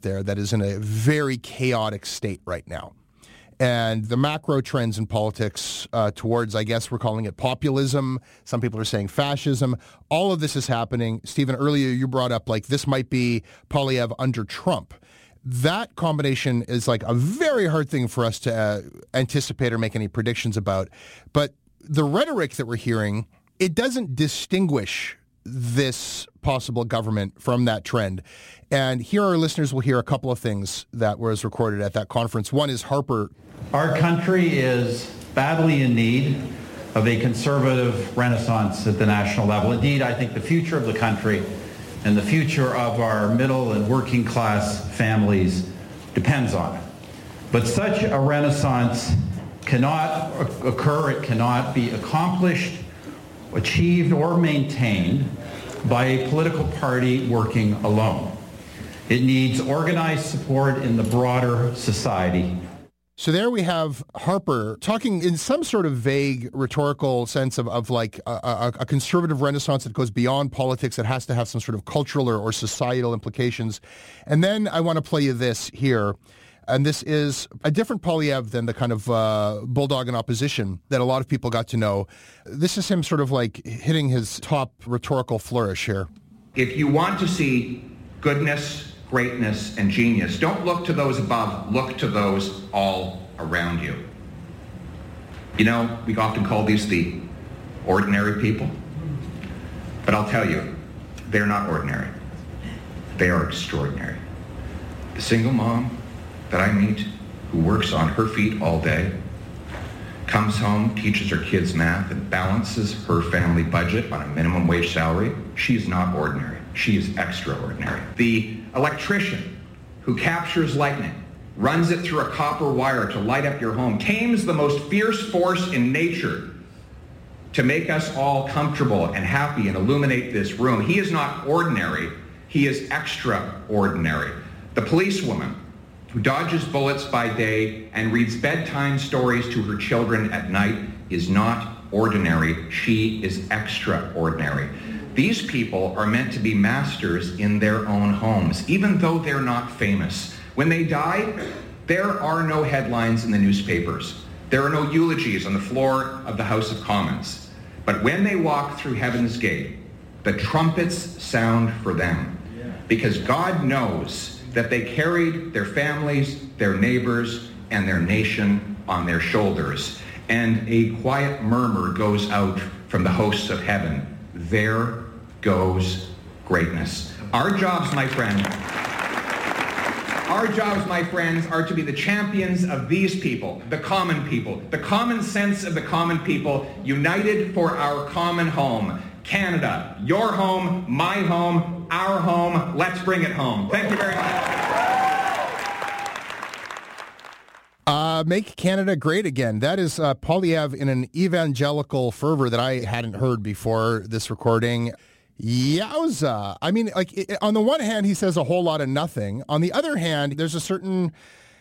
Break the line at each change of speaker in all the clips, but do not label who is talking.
there that is in a very chaotic state right now. And the macro trends in politics towards, I guess we're calling it populism. Some people are saying fascism. All of this is happening. Stephen, earlier you brought up like this might be Poilievre under Trump. That combination is like a very hard thing for us to anticipate or make any predictions about. But the rhetoric that we're hearing, it doesn't distinguish this possible government from that trend. And here our listeners will hear a couple of things that was recorded at that conference. One is Harper.
Our country is badly in need of a conservative renaissance at the national level. Indeed, I think the future of the country and the future of our middle and working class families depends on it. But such a renaissance cannot occur, it cannot be accomplished, achieved, or maintained by a political party working alone. It needs organized support in the broader society.
So there we have Harper talking in some sort of vague rhetorical sense of like a conservative renaissance that goes beyond politics, that has to have some sort of cultural or societal implications. And then I want to play you this here. And this is a different Poilievre than the kind of bulldog in opposition that a lot of people got to know. This is him sort of like hitting his top rhetorical flourish here.
If you want to see goodness, greatness, and genius, don't look to those above, look to those all around you. You know, we often call these the ordinary people. But I'll tell you, they're not ordinary. They are extraordinary. The single mom that I meet who works on her feet all day, comes home, teaches her kids math, and balances her family budget on a minimum wage salary, she's not ordinary. She is extraordinary. The electrician who captures lightning, runs it through a copper wire to light up your home, tames the most fierce force in nature to make us all comfortable and happy and illuminate this room. He is not ordinary. He is extraordinary. The policewoman who dodges bullets by day and reads bedtime stories to her children at night is not ordinary. She is extraordinary. These people are meant to be masters in their own homes, even though they're not famous. When they die, there are no headlines in the newspapers. There are no eulogies on the floor of the House of Commons. But when they walk through Heaven's Gate, the trumpets sound for them, because God knows that they carried their families, their neighbors, and their nation on their shoulders. And a quiet murmur goes out from the hosts of heaven. There goes greatness. Our jobs, my friends, are to be the champions of these people, the common sense of the common people, united for our common home. Canada, your home, my home, our home. Let's bring it home. Thank you very much.
Make Canada great again. That is Poilievre in an evangelical fervor that I hadn't heard before this recording. Yowza. I mean, like, on the one hand, he says a whole lot of nothing. On the other hand, there's a certain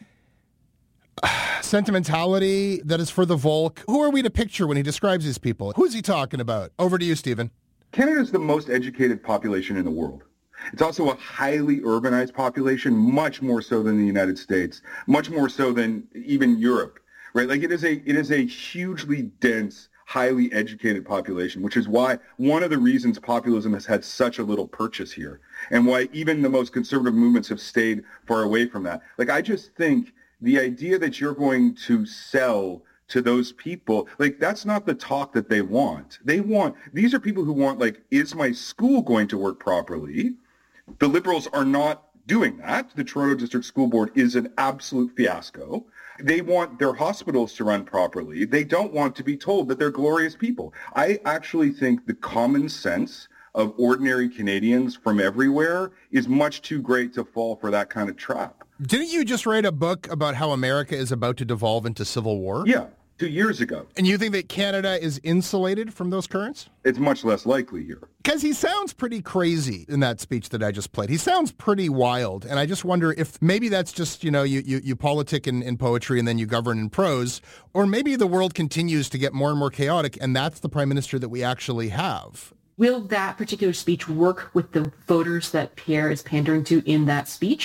sentimentality that is for the Volk. Who are we to picture when he describes these people? Who's he talking about? Over to you, Stephen.
Canada is the most educated population in the world. It's also a highly urbanized population, much more so than the United States, much more so than even Europe, right? Like it is a hugely dense, highly educated population, which is why one of the reasons populism has had such a little purchase here and why even the most conservative movements have stayed far away from that. Like, I just think the idea that you're going to sell to those people, like, that's not the talk that they want. These are people who want, like, is my school going to work properly? The Liberals are not doing that. The Toronto District School Board is an absolute fiasco. They want their hospitals to run properly. They don't want to be told that they're glorious people. I actually think the common sense of ordinary Canadians from everywhere is much too great to fall for that kind of trap.
Didn't you just write a book about how America is about to devolve into civil war?
Yeah, 2 years ago.
And you think that Canada is insulated from those currents?
It's much less likely here.
Because he sounds pretty crazy in that speech that I just played. He sounds pretty wild. And I just wonder if maybe that's just, you politic in poetry and then you govern in prose, or maybe the world continues to get more and more chaotic and that's the prime minister that we actually have.
Will that particular speech work with the voters that Pierre is pandering to in that speech?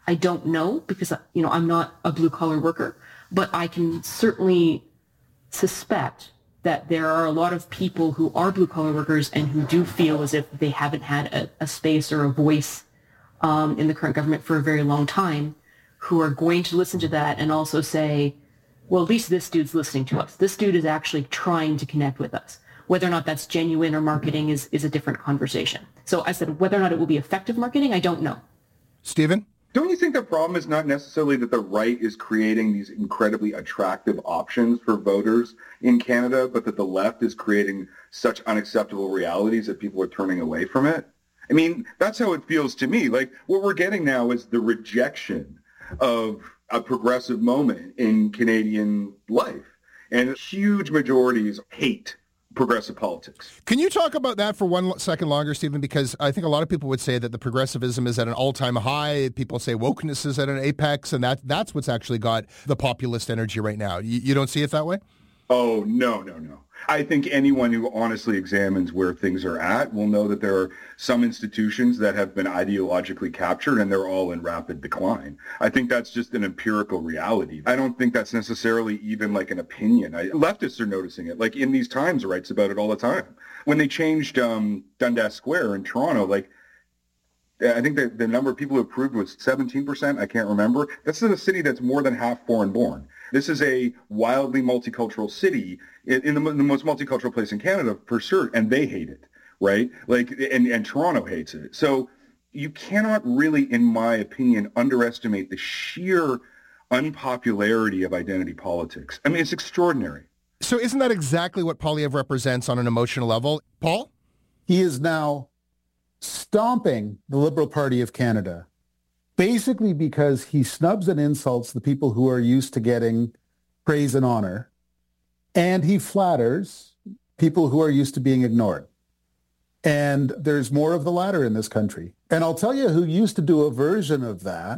I don't know because, I'm not a blue-collar worker, but I can certainly suspect that there are a lot of people who are blue-collar workers and who do feel as if they haven't had a space or a voice in the current government for a very long time, who are going to listen to that and also say, well, at least this dude's listening to us. This dude is actually trying to connect with us. Whether or not that's genuine or marketing is a different conversation. So I said, whether or not it will be effective marketing, I don't know.
Stephen?
Don't you think the problem is not necessarily that the right is creating these incredibly attractive options for voters in Canada, but that the left is creating such unacceptable realities that people are turning away from it? I mean, that's how it feels to me. Like, what we're getting now is the rejection of a progressive moment in Canadian life. And huge majorities hate progressive politics.
Can you talk about that for 1 second longer, Stephen? Because I think a lot of people would say that the progressivism is at an all-time high. People say wokeness is at an apex, and that's what's actually got the populist energy right now. You don't see it that way?
Oh, no. I think anyone who honestly examines where things are at will know that there are some institutions that have been ideologically captured and they're all in rapid decline. I think that's just an empirical reality. I don't think that's necessarily even like an opinion. Leftists are noticing it. Like In These Times writes about it all the time. When they changed Dundas Square in Toronto, I think the number of people who approved was 17%. I can't remember. That's in a city that's more than half foreign born. This is a wildly multicultural city in the most multicultural place in Canada for sure, and they hate it, right? And Toronto hates it. So you cannot really, in my opinion, underestimate the sheer unpopularity of identity politics. I mean, it's extraordinary.
So isn't that exactly what Poilievre represents on an emotional level? Paul?
He is now stomping the Liberal Party of Canada, basically because he snubs and insults the people who are used to getting praise and honor, and he flatters people who are used to being ignored. And there's more of the latter in this country. And I'll tell you who used to do a version of that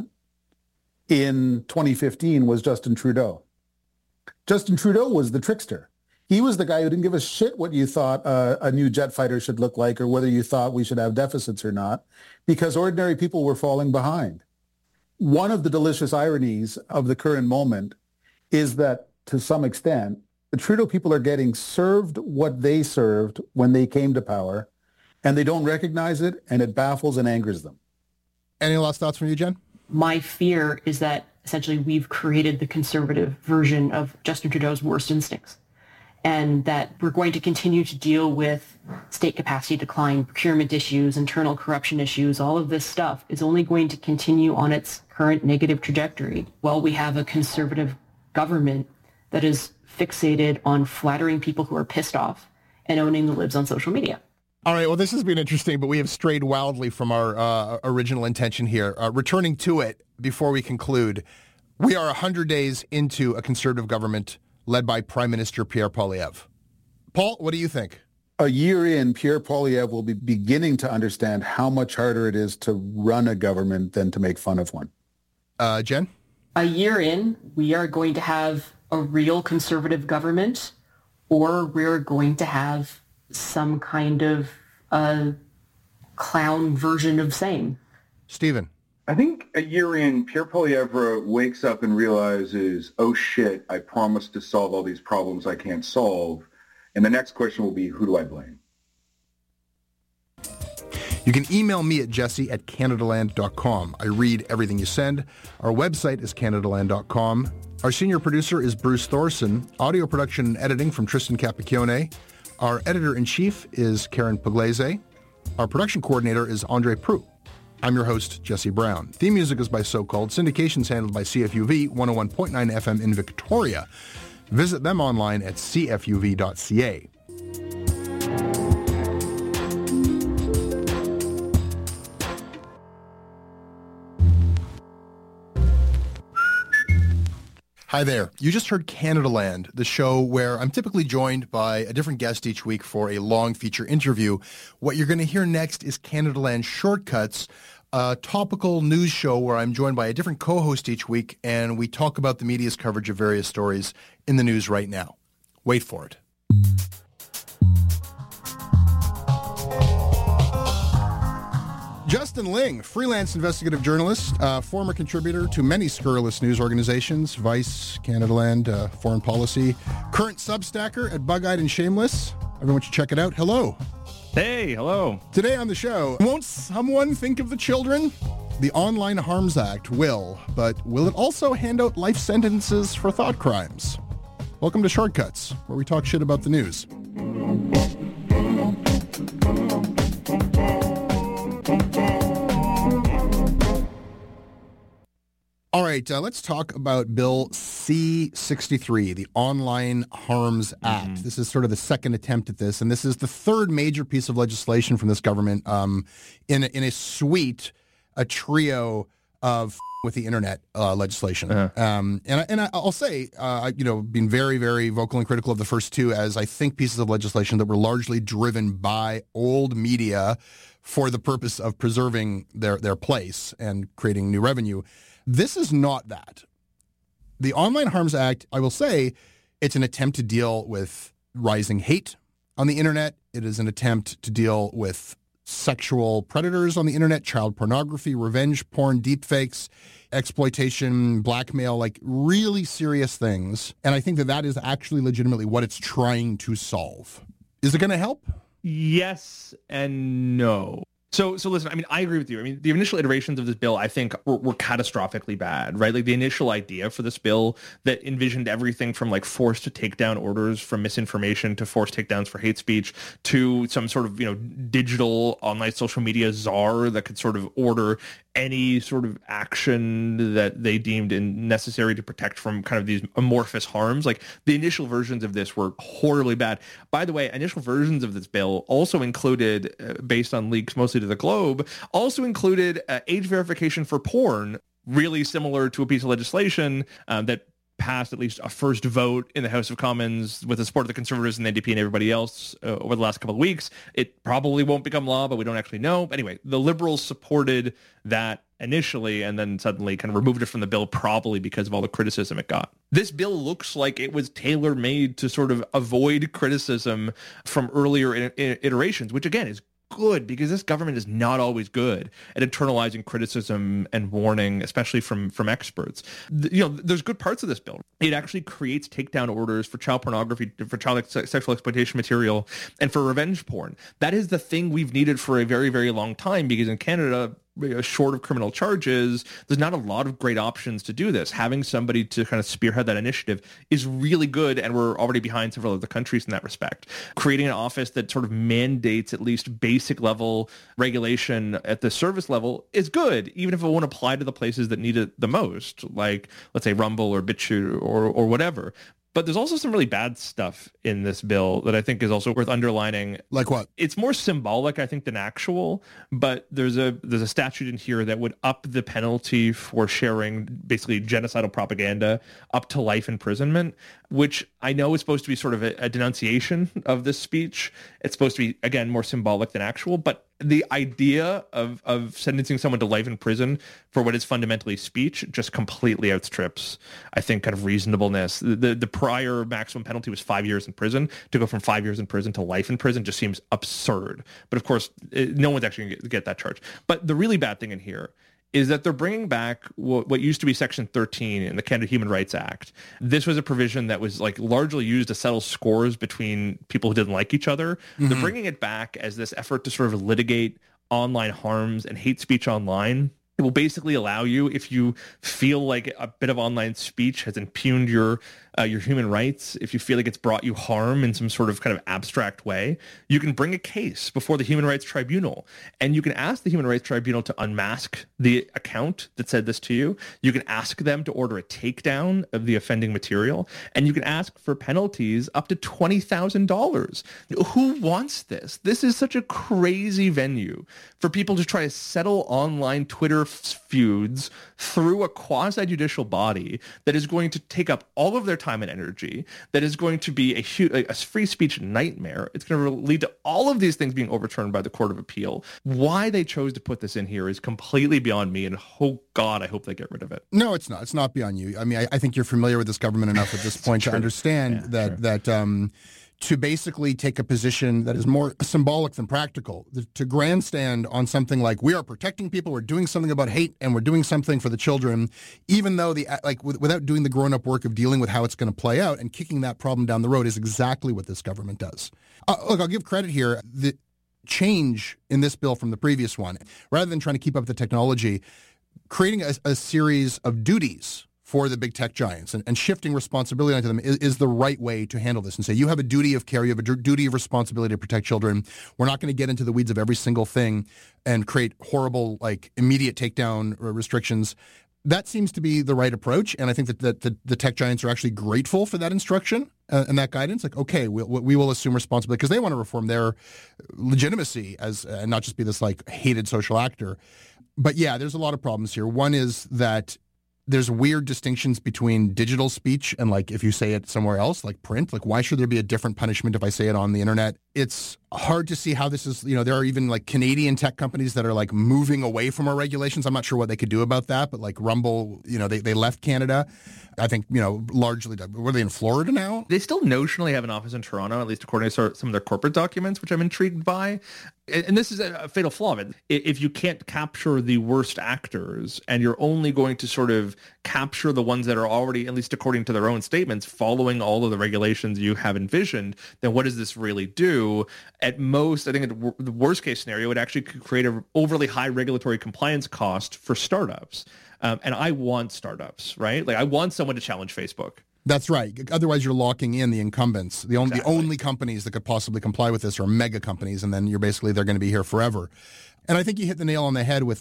in 2015 was Justin Trudeau. Justin Trudeau was the trickster. He was the guy who didn't give a shit what you thought a new jet fighter should look like or whether you thought we should have deficits or not, because ordinary people were falling behind. One of the delicious ironies of the current moment is that, to some extent, the Trudeau people are getting served what they served when they came to power, and they don't recognize it, and it baffles and angers them.
Any last thoughts from you, Jen?
My fear is that essentially we've created the conservative version of Justin Trudeau's worst instincts, and that we're going to continue to deal with state capacity decline, procurement issues, internal corruption issues. All of this stuff is only going to continue on its current negative trajectory while we have a conservative government that is fixated on flattering people who are pissed off and owning the libs on social media.
All right, well, this has been interesting, but we have strayed wildly from our original intention here. Returning to it before we conclude, we are 100 days into a conservative government led by Prime Minister Pierre Poilievre. Paul, what do you think?
A year in, Pierre Poilievre will be beginning to understand how much harder it is to run a government than to make fun of one.
Jen?
A year in, we are going to have a real conservative government, or we're going to have some kind of clown version of same.
Stephen?
I think a year in, Pierre Poilievre wakes up and realizes, oh shit, I promised to solve all these problems I can't solve. And the next question will be, who do I blame?
You can email me at jesse@canadaland.com. I read everything you send. Our website is canadaland.com. Our senior producer is Bruce Thorson. Audio production and editing from Tristan Capacchione. Our editor-in-chief is Karen Pugliese. Our production coordinator is Andre Proulx. I'm your host, Jesse Brown. Theme music is by So Called. Syndication's handled by CFUV 101.9 FM in Victoria. Visit them online at cfuv.ca. Hi there. You just heard Canadaland, the show where I'm typically joined by a different guest each week for a long feature interview. What you're going to hear next is Canadaland Shortcuts, a topical news show where I'm joined by a different co-host each week, and we talk about the media's coverage of various stories in the news right now. Wait for it. Justin Ling, freelance investigative journalist, former contributor to many scurrilous news organizations, Vice, Canadaland, Foreign Policy, current Substacker at Bug-Eyed and Shameless. Everyone should check it out. Hello.
Hey, hello.
Today on the show, won't someone think of the children? The Online Harms Act will, but will it also hand out life sentences for thought crimes? Welcome to Shortcuts, where we talk shit about the news. All right, let's talk about Bill C-63, the Online Harms Act. This is sort of the second attempt at this, and this is the third major piece of legislation from this government in a suite, a trio of with the internet legislation. And I'll say, been very, very vocal and critical of the first two as I think pieces of legislation that were largely driven by old media for the purpose of preserving their place and creating new revenue. This is not that. The Online Harms Act, I will say, it's an attempt to deal with rising hate on the internet. It is an attempt to deal with sexual predators on the internet, child pornography, revenge porn, deepfakes, exploitation, blackmail, like really serious things. And I think that is actually legitimately what it's trying to solve. Is it going to help?
Yes and no. So listen, I mean, I agree with you. I mean, the initial iterations of this bill, I think, were catastrophically bad, right? Like the initial idea for this bill that envisioned everything from like forced takedown orders from misinformation to forced takedowns for hate speech to some sort of, digital online social media czar that could sort of order any sort of action that they deemed necessary to protect from kind of these amorphous harms. Like the initial versions of this were horribly bad. By the way, initial versions of this bill also included, based on leaks mostly to the Globe, also included age verification for porn, really similar to a piece of legislation that passed at least a first vote in the House of Commons with the support of the Conservatives and the NDP and everybody else over the last couple of weeks. It probably won't become law, but we don't actually know. But anyway, the Liberals supported that initially and then suddenly kind of removed it from the bill, probably because of all the criticism it got. This bill looks like it was tailor-made to sort of avoid criticism from earlier iterations, which again is good because this government is not always good at internalizing criticism and warning, especially from experts. There's good parts of this bill. It actually creates takedown orders for child pornography, for child sexual exploitation material, and for revenge porn. That is the thing we've needed for a very, very long time because in Canada, short of criminal charges, there's not a lot of great options to do this. Having somebody to kind of spearhead that initiative is really good, and we're already behind several other countries in that respect. Creating an office that sort of mandates at least basic level regulation at the service level is good, even if it won't apply to the places that need it the most, like, let's say, Rumble or BitChute or whatever. But there's also some really bad stuff in this bill that I think is also worth underlining.
Like what?
It's more symbolic, I think, than actual. But there's a statute in here that would up the penalty for sharing basically genocidal propaganda up to life imprisonment, which I know is supposed to be sort of a denunciation of this speech. It's supposed to be, again, more symbolic than actual. But the idea of sentencing someone to life in prison for what is fundamentally speech just completely outstrips, I think, kind of reasonableness. The prior maximum penalty was 5 years in prison. To go from 5 years in prison to life in prison just seems absurd. But of course, no one's actually going to get that charge. But the really bad thing in here is that they're bringing back what used to be Section 13 in the Canada Human Rights Act. This was a provision that was like largely used to settle scores between people who didn't like each other. Mm-hmm. They're bringing it back as this effort to sort of litigate online harms and hate speech online. It will basically allow you, if you feel like a bit of online speech has impugned your human rights, if you feel like it's brought you harm in some sort of kind of abstract way, you can bring a case before the Human Rights Tribunal. And you can ask the Human Rights Tribunal to unmask the account that said this to you. You can ask them to order a takedown of the offending material. And you can ask for penalties up to $20,000. Who wants this? This is such a crazy venue for people to try to settle online Twitter feuds through a quasi-judicial body that is going to take up all of their time and energy, that is going to be a free speech nightmare. It's going to lead to all of these things being overturned by the Court of Appeal. Why they chose to put this in here is completely beyond me, and oh God, I hope they get rid of it.
No, it's not. It's not beyond you. I mean, I think you're familiar with this government enough at this point to understand that to basically take a position that is more symbolic than practical, to grandstand on something like, we are protecting people, we're doing something about hate, and we're doing something for the children, even though without doing the grown-up work of dealing with how it's going to play out and kicking that problem down the road is exactly what this government does. Look, I'll give credit here. The change in this bill from the previous one, rather than trying to keep up the technology, creating a series of duties for the big tech giants and shifting responsibility onto them is the right way to handle this and say, you have a duty of care, you have a duty of responsibility to protect children. We're not going to get into the weeds of every single thing and create horrible, immediate takedown restrictions. That seems to be the right approach, and I think that the tech giants are actually grateful for that instruction and that guidance. Okay, we will assume responsibility because they want to reform their legitimacy as and not just be this hated social actor. But yeah, there's a lot of problems here. One is that there's weird distinctions between digital speech and if you say it somewhere else, like print. Why should there be a different punishment if I say it on the internet? It's hard to see how this is, there are even Canadian tech companies that are moving away from our regulations. I'm not sure what they could do about that, but Rumble, they left Canada. I think, largely, were they in Florida now?
They still notionally have an office in Toronto, at least according to some of their corporate documents, which I'm intrigued by. And this is a fatal flaw of it. If you can't capture the worst actors and you're only going to sort of capture the ones that are already, at least according to their own statements, following all of the regulations you have envisioned, then what does this really do? At most, I think the worst case scenario would actually create an overly high regulatory compliance cost for startups. And I want startups, right? I want someone to challenge Facebook.
That's right. Otherwise, you're locking in the incumbents. The only companies that could possibly comply with this are mega companies, and then they're going to be here forever. And I think you hit the nail on the head with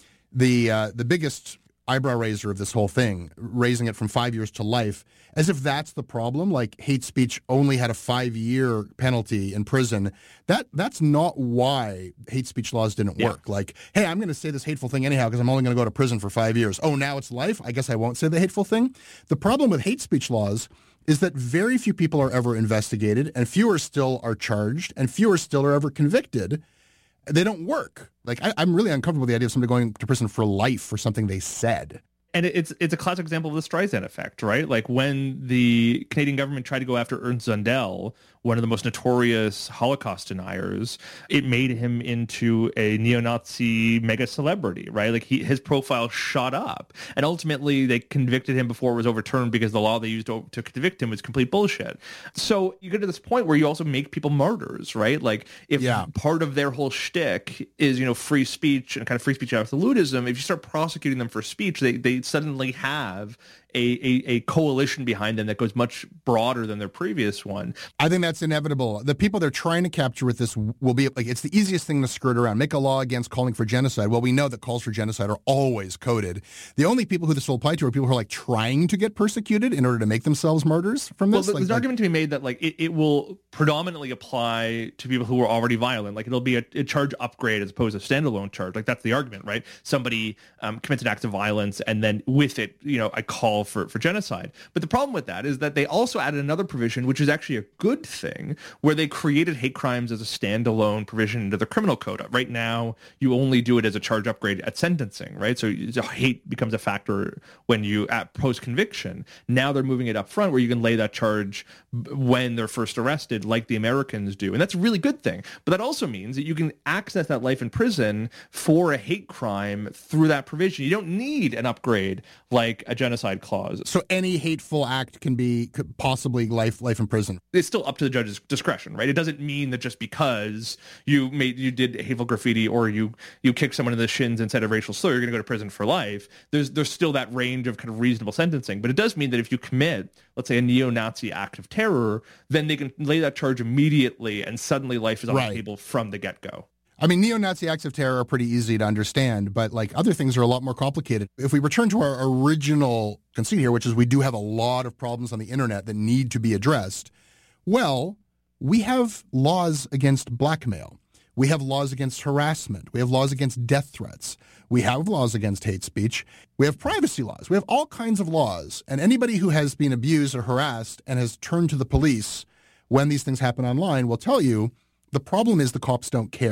the biggest eyebrow raiser of this whole thing, raising it from 5 years to life, as if that's the problem. Hate speech only had a 5-year penalty in prison. That's not why hate speech laws didn't work. Hey, I'm going to say this hateful thing anyhow because I'm only going to go to prison for 5 years. Oh, now it's life? I guess I won't say the hateful thing. The problem with hate speech laws is that very few people are ever investigated, and fewer still are charged, and fewer still are ever convicted. They don't work. I'm really uncomfortable with the idea of somebody going to prison for life for something they said.
And it's a classic example of the Streisand effect, right? When the Canadian government tried to go after Ernst Zundel, one of the most notorious Holocaust deniers, it made him into a neo-Nazi mega celebrity, right? His profile shot up. And ultimately, they convicted him before it was overturned because the law they used to convict him was complete bullshit. So you get to this point where you also make people martyrs, right? If part of their whole shtick is, free speech and kind of free speech absolutism, if you start prosecuting them for speech, they suddenly have a coalition behind them that goes much broader than their previous one.
I think that's inevitable. The people they're trying to capture with this will be it's the easiest thing to skirt around. Make a law against calling for genocide. Well, we know that calls for genocide are always coded. The only people who this will apply to are people who are trying to get persecuted in order to make themselves martyrs from this.
Well, there's an argument to be made that it will predominantly apply to people who are already violent. It'll be a charge upgrade as opposed to a standalone charge. That's the argument, right? Somebody commits an act of violence and then with it, a call for genocide. But the problem with that is that they also added another provision, which is actually a good thing, where they created hate crimes as a standalone provision into the criminal code. Right now, you only do it as a charge upgrade at sentencing, right? So hate becomes a factor when you at post-conviction. Now they're moving it up front where you can lay that charge when they're first arrested, like the Americans do. And that's a really good thing. But that also means that you can access that life in prison for a hate crime through that provision. You don't need an upgrade like a genocide clause.
So any hateful act could possibly life in prison.
It's still up to the judge's discretion, right? It doesn't mean that just because you did hateful graffiti or you kicked someone in the shins and said a racial slur, you're going to go to prison for life. There's still that range of kind of reasonable sentencing. But it does mean that if you commit, let's say, a neo-Nazi act of terror, then they can lay that charge immediately and suddenly life is on the table from the get-go.
I mean, neo-Nazi acts of terror are pretty easy to understand, but other things are a lot more complicated. If we return to our original conceit here, which is we do have a lot of problems on the internet that need to be addressed, well, we have laws against blackmail. We have laws against harassment. We have laws against death threats. We have laws against hate speech. We have privacy laws. We have all kinds of laws. And anybody who has been abused or harassed and has turned to the police when these things happen online will tell you the problem is the cops don't care.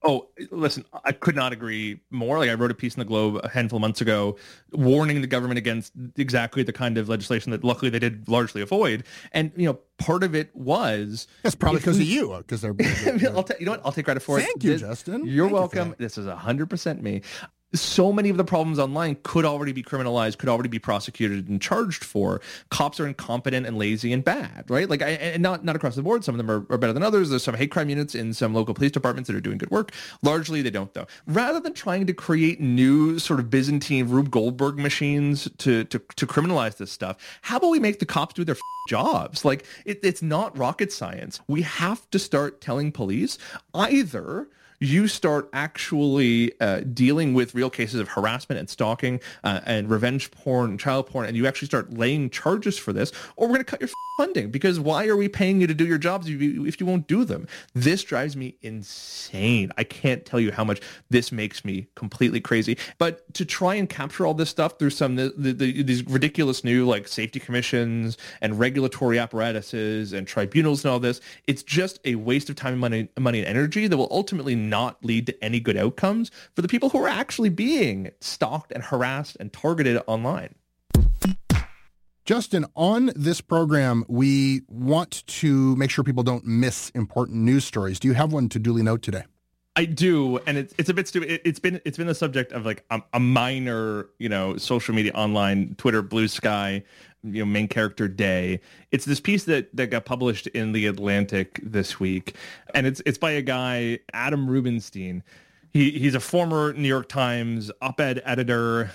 Oh, listen, I could not agree more. Like, I wrote a piece in the Globe a handful of months ago warning the government against exactly the kind of legislation that luckily they did largely avoid. And, part of it was...
That's probably because of you, because they're...
you know what? I'll take credit for it.
Thank you, Justin.
You're
Thank
welcome.
You
this is 100% me. So many of the problems online could already be criminalized, could already be prosecuted and charged for. Cops are incompetent and lazy and bad, right? Like, and not across the board. Some of them are better than others. There's some hate crime units in some local police departments that are doing good work. Largely, they don't, though. Rather than trying to create new sort of Byzantine Rube Goldberg machines to criminalize this stuff, how about we make the cops do their jobs? Like, it's not rocket science. We have to start telling police either you start actually dealing with real cases of harassment and stalking and revenge porn and child porn, and you actually start laying charges for this, or we're going to cut your funding, because why are we paying you to do your jobs if you won't do them? This drives me insane. I can't tell you how much this makes me completely crazy. But to try and capture all this stuff through some these ridiculous new like safety commissions and regulatory apparatuses and tribunals and all this, it's just a waste of time and money and energy that will ultimately not lead to any good outcomes for the people who are actually being stalked and harassed and targeted online.
Justin, on this program, we want to make sure people don't miss important news stories. Do you have one to duly note today?
I do, and it's a bit stupid. It's been the subject of like a minor, social media online, Twitter, Blue Sky, main character day. It's this piece that got published in The Atlantic this week, and it's by a guy, Adam Rubenstein. He's a former New York Times op-ed editor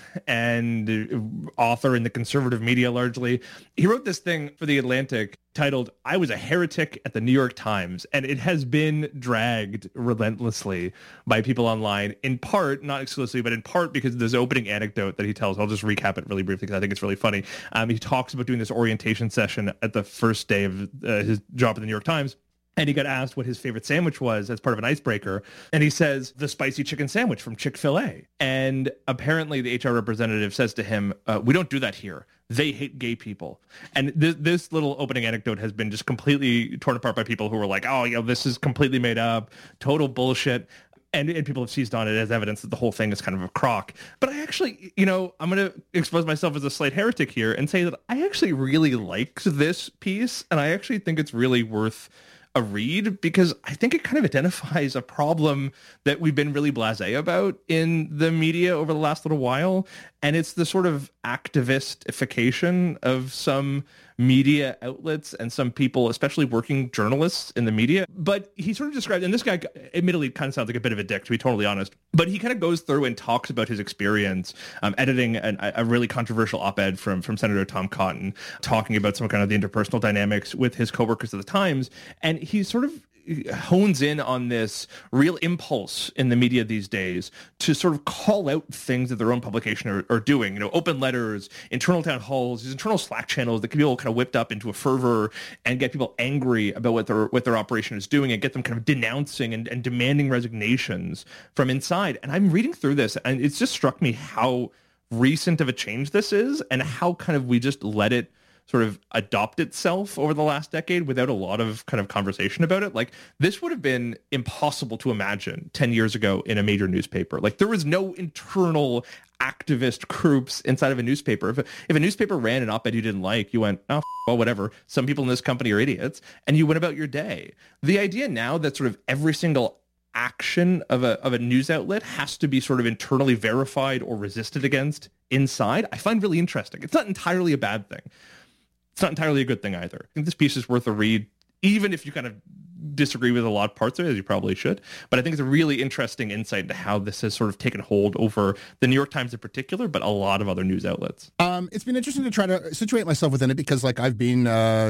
and author in the conservative media largely. He wrote this thing for The Atlantic titled, "I Was a Heretic at the New York Times," and it has been dragged relentlessly by people online, in part, not exclusively, but in part because of this opening anecdote that he tells. I'll just recap it really briefly because I think it's really funny. He talks about doing this orientation session at the first day of his job at the New York Times. And he got asked what his favorite sandwich was as part of an icebreaker. And he says, the spicy chicken sandwich from Chick-fil-A. And apparently the HR representative says to him, we don't do that here. They hate gay people. And this little opening anecdote has been just completely torn apart by people who were like, oh, this is completely made up, total bullshit. And people have seized on it as evidence that the whole thing is kind of a crock. But I actually, I'm going to expose myself as a slight heretic here and say that I actually really liked this piece. And I actually think it's really worth a read, because I think it kind of identifies a problem that we've been really blasé about in the media over the last little while. And it's the sort of activistification of some media outlets and some people, especially working journalists in the media. But he sort of described, and this guy admittedly kind of sounds like a bit of a dick, to be totally honest, but he kind of goes through and talks about his experience editing a really controversial op-ed from Senator Tom Cotton, talking about some kind of the interpersonal dynamics with his coworkers at the Times. And he sort of hones in on this real impulse in the media these days to sort of call out things that their own publication are doing, open letters, internal town halls, these internal Slack channels that can be all kind of whipped up into a fervor and get people angry about what their operation is doing and get them kind of denouncing and demanding resignations from inside. And I'm reading through this, and it's just struck me how recent of a change this is and how kind of we just let it sort of adopt itself over the last decade without a lot of kind of conversation about it. Like, this would have been impossible to imagine 10 years ago in a major newspaper. Like, there was no internal activist groups inside of a newspaper. If a newspaper ran an op-ed you didn't like, you went, oh, well, whatever. Some people in this company are idiots, and you went about your day. The idea now that sort of every single action of a news outlet has to be sort of internally verified or resisted against inside, I find really interesting. It's not entirely a bad thing. It's not entirely a good thing either. I think this piece is worth a read, even if you kind of disagree with a lot of parts of it, as you probably should. But I think it's a really interesting insight into how this has sort of taken hold over the New York Times in particular, but a lot of other news outlets.
It's been interesting to try to situate myself within it, because I've been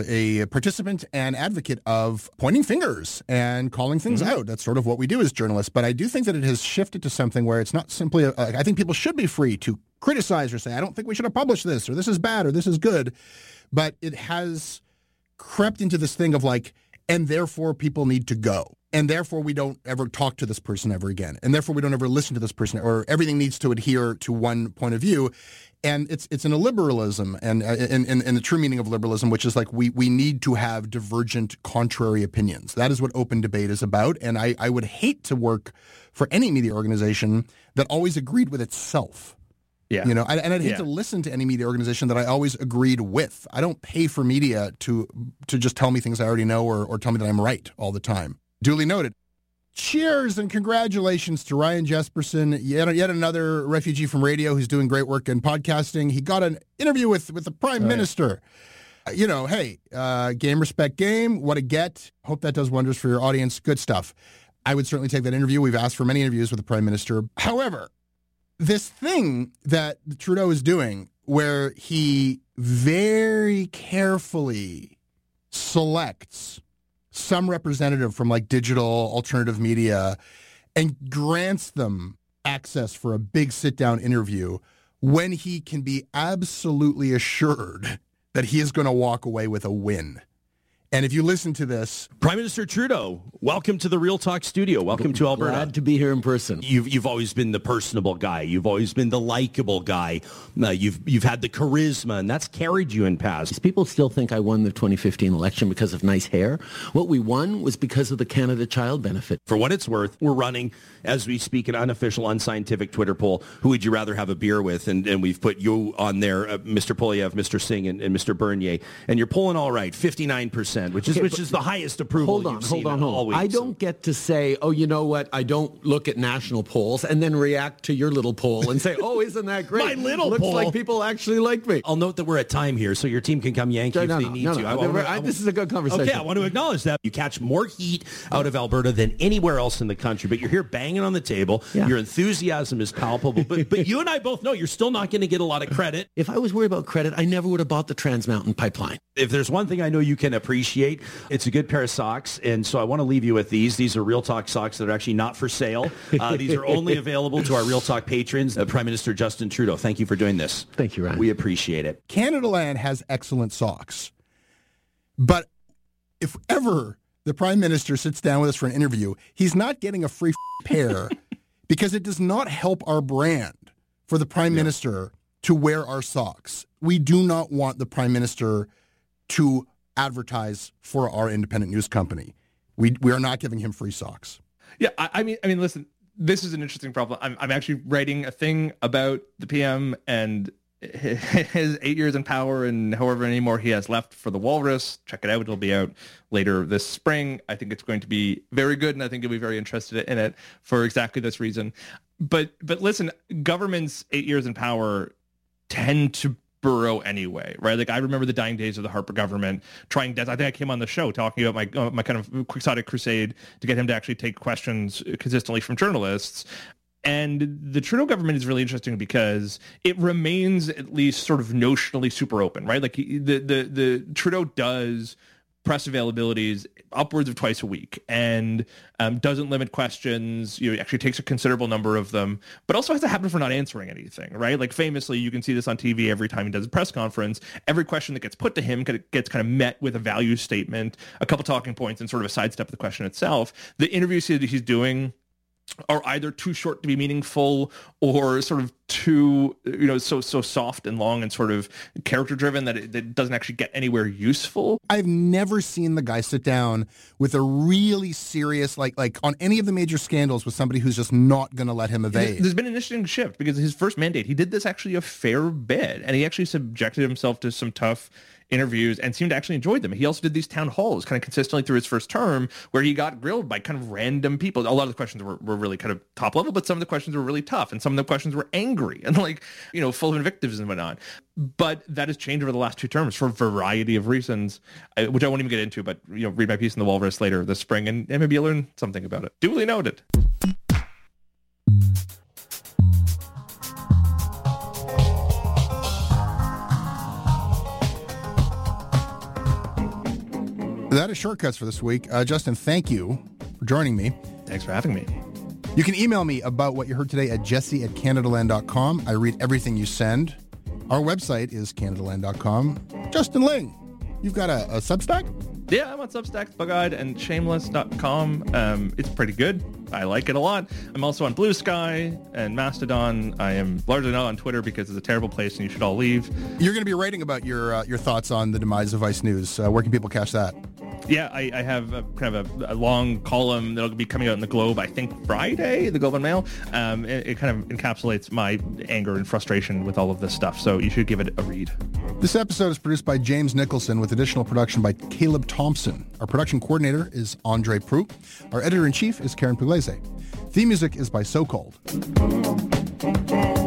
a participant and advocate of pointing fingers and calling things out. That's sort of what we do as journalists. But I do think that it has shifted to something where it's not simply, I think people should be free to criticize or say, I don't think we should have published this, or this is bad, or this is good. But it has crept into this thing of and therefore people need to go. and therefore we don't ever talk to this person ever again, and therefore we don't ever listen to this person, or everything needs to adhere to one point of view. And it's in a liberalism, and in the true meaning of liberalism, which is like we need to have divergent, contrary opinions. That is what open debate is about, and I would hate to work for any media organization that always agreed with itself.
Yeah.
You know, I'd hate to listen to any media organization that I always agreed with. I don't pay for media to just tell me things I already know or tell me that I'm right all the time. Duly noted. Cheers and congratulations to Ryan Jesperson, yet another refugee from radio who's doing great work in podcasting. He got an interview with the Prime Minister. You know, hey, game, respect, game. What a get. Hope that does wonders for your audience. Good stuff. I would certainly take that interview. We've asked for many interviews with the Prime Minister. However, this thing that Trudeau is doing where he very carefully selects some representative from like digital alternative media and grants them access for a big sit-down interview when he can be absolutely assured that he is going to walk away with a win. And if you listen to this...
Prime Minister Trudeau, welcome to the Real Talk studio. Welcome to Alberta.
Glad to be here in person.
You've always been the personable guy. You've always been the likable guy. You've had the charisma, and that's carried you in past.
People still think I won the 2015 election because of nice hair. What we won was because of the Canada Child Benefit.
For what it's worth, we're running, as we speak, an unofficial, unscientific Twitter poll. Who would you rather have a beer with? And we've put you on there, Mr. Poilievre, Mr. Singh, and Mr. Bernier. And you're polling all right, 59%. Which is the highest approval.
Hold on. I don't get to say, oh, you know what? I don't look at national polls and then react to your little poll and say, oh, isn't that great?
My little
Looks
poll.
like people actually like me.
I'll note that we're at time here, so your team can come yank you if they need to.
This is a good conversation.
Okay, I want to acknowledge that. You catch more heat out of Alberta than anywhere else in the country, but you're here banging on the table. Yeah. Your enthusiasm is palpable, but you and I both know you're still not going to get a lot of credit.
If I was worried about credit, I never would have bought the Trans Mountain pipeline.
If there's one thing I know you can appreciate, it's a good pair of socks, and so I want to leave you with these. These are Real Talk socks that are actually not for sale. These are only available to our Real Talk patrons. Prime Minister Justin Trudeau, thank you for doing this.
Thank you, Ryan.
We appreciate it.
Canadaland has excellent socks, but if ever the Prime Minister sits down with us for an interview, he's not getting a free pair because it does not help our brand for the Prime Minister to wear our socks. We do not want the Prime Minister to advertise for our independent news company. We are not giving him free socks.
Yeah, I mean, listen, this is an interesting problem. I'm actually writing a thing about the PM and his 8 years in power and however many more he has left for the Walrus. Check it out. It'll be out later this spring. I think it's going to be very good, and I think you'll be very interested in it for exactly this reason. But listen, governments 8 years in power tend to burrow anyway, right? Like I remember the dying days of the Harper government trying. I think I came on the show talking about my kind of quixotic crusade to get him to actually take questions consistently from journalists. And the Trudeau government is really interesting because it remains at least sort of notionally super open, right? Like the Trudeau does press availabilities upwards of twice a week and doesn't limit questions. You know, actually takes a considerable number of them, but also has to happen for not answering anything, right? Like famously, you can see this on TV every time he does a press conference. Every question that gets put to him gets kind of met with a value statement, a couple talking points, and sort of a sidestep of the question itself. The interviews that he's doing are either too short to be meaningful or sort of too, so soft and long and sort of character driven that it doesn't actually get anywhere useful.
I've never seen the guy sit down with a really serious, like on any of the major scandals with somebody who's just not going to let him evade.
There's been an interesting shift because his first mandate, he did this actually a fair bit, and he actually subjected himself to some tough interviews and seemed to actually enjoy them. He also did these town halls kind of consistently through his first term where he got grilled by kind of random people. A lot of the questions were really kind of top level, but some of the questions were really tough and some of the questions were angry and full of invectives and whatnot. But that has changed over the last two terms for a variety of reasons, which I won't even get into, but read my piece in the Walrus later this spring and maybe you'll learn something about it. Duly noted.
That is Shortcuts for this week. Justin, thank you for joining me.
Thanks for having me.
You can email me about what you heard today at jesse@canadaland.com. I read everything you send. Our website is canadaland.com. Justin Ling, you've got a Substack?
Yeah, I'm on Substack, Bug-Eyed, and Shameless.com. It's pretty good. I like it a lot. I'm also on Blue Sky and Mastodon. I am largely not on Twitter because it's a terrible place and you should all leave.
You're going to be writing about your thoughts on the demise of Vice News. Where can people catch that?
Yeah, I have a long column that'll be coming out in the Globe, I think Friday, the Globe and Mail. It kind of encapsulates my anger and frustration with all of this stuff, so you should give it a read.
This episode is produced by James Nicholson with additional production by Caleb Thompson. Our production coordinator is Andre Prue. Our editor-in-chief is Karen Pugliese. Theme music is by So Called.